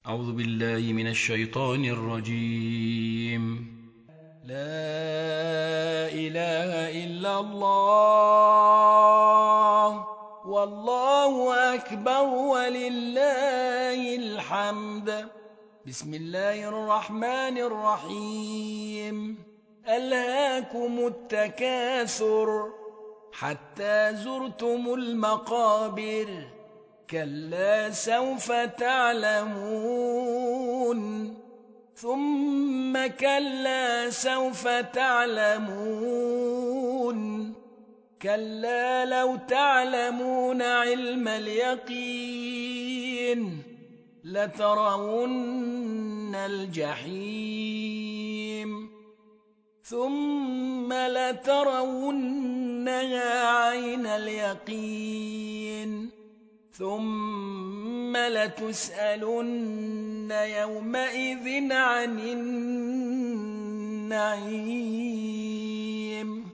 أعوذ بالله من الشيطان الرجيم. لا إله إلا الله والله أكبر ولله الحمد. بسم الله الرحمن الرحيم. ألهاكم التكاثر حتى زرتم المقابر، كلا سوف تعلمون ثم كلا سوف تعلمون، كلا لو تعلمون علم اليقين لترون الجحيم ثم لترونها عين اليقين ثم لتسألن يومئذ عن النعيم.